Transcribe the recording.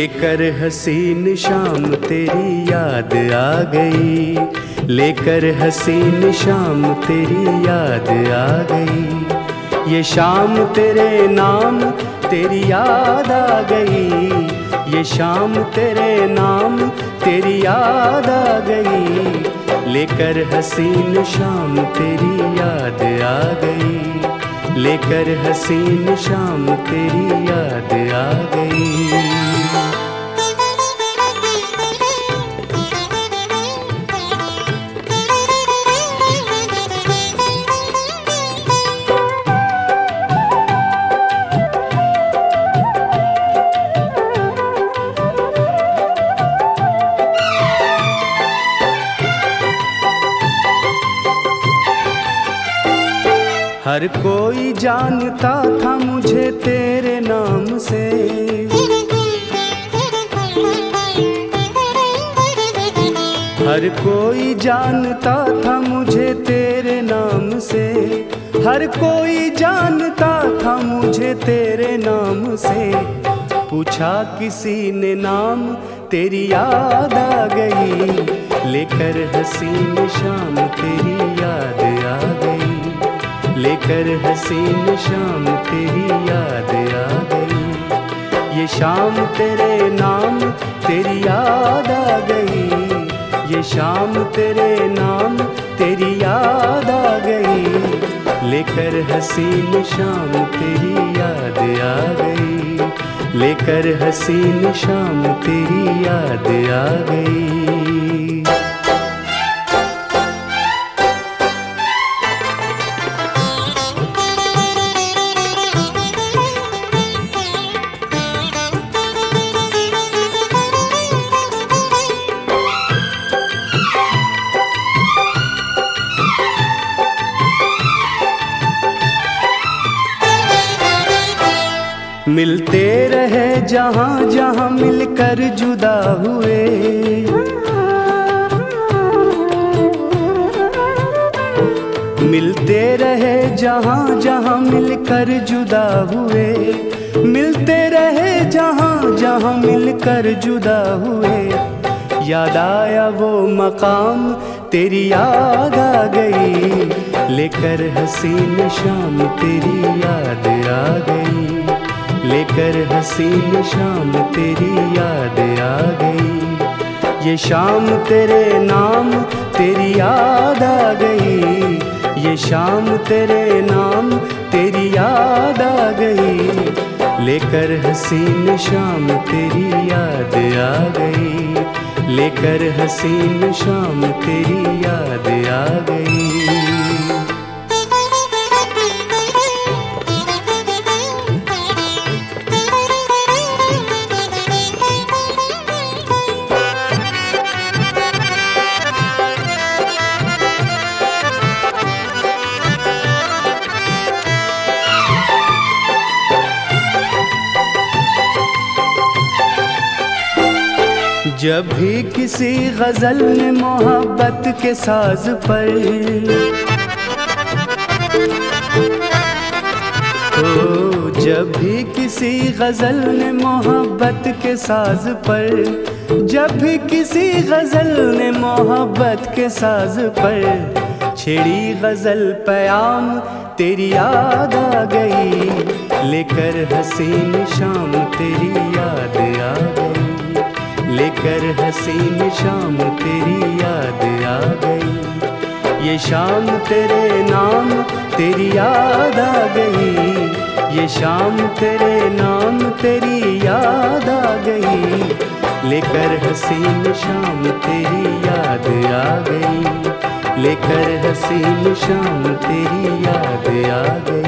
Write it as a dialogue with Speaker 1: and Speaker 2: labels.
Speaker 1: लेकर हसीन शाम तेरी याद आ गई, लेकर हसीन शाम तेरी याद आ गई। ये शाम तेरे नाम तेरी याद आ गई, ये शाम तेरे नाम तेरी याद आ गई। लेकर हसीन शाम तेरी याद आ गई, लेकर हसीन शाम तेरी याद आ गई। हर कोई जानता था मुझे तेरे नाम से, हर कोई जानता था मुझे तेरे नाम से, हर कोई जानता था मुझे तेरे नाम से। पूछा किसी ने नाम तेरी याद आ गई, लेकर हसीन शाम तेरी याद आ गई, लेकर हसीन शाम तेरी याद आ गई। ये शाम तेरे नाम तेरी याद आ गई, ये शाम तेरे नाम तेरी याद आ गई। लेकर हसीन शाम तेरी याद आ गई, लेकर हसीन शाम तेरी याद आ गई। मिलते रहे जहाँ जहाँ मिलकर जुदा हुए, मिलते रहे जहाँ जहाँ मिलकर जुदा हुए, मिलते रहे जहाँ जहाँ मिलकर जुदा हुए। याद आया वो मकाम तेरी याद आ गई, लेकर हसीन शाम तेरी याद आ गई, लेकर हसीन शाम तेरी याद आ गई। ये शाम तेरे नाम तेरी याद आ गई, ये शाम तेरे नाम तेरी याद आ गई। लेकर हसीन शाम तेरी याद आ गई, लेकर हसीन शाम तेरी याद आ गई। जब भी किसी गजल ने मोहब्बत के साज पर, ओ जब भी किसी गजल ने मोहब्बत के साज पर, जब भी किसी गजल ने मोहब्बत के साज पर छेड़ी गजल प्याम तेरी याद आ गई, लेकर हसीन शाम तेरी याद आ गई, लेकर हसीन शाम तेरी याद आ गई। ये शाम तेरे नाम तेरी याद आ गई, ये शाम तेरे नाम तेरी याद आ गई। लेकर हसीन शाम तेरी याद आ गई, लेकर हसीन शाम तेरी याद आ गई।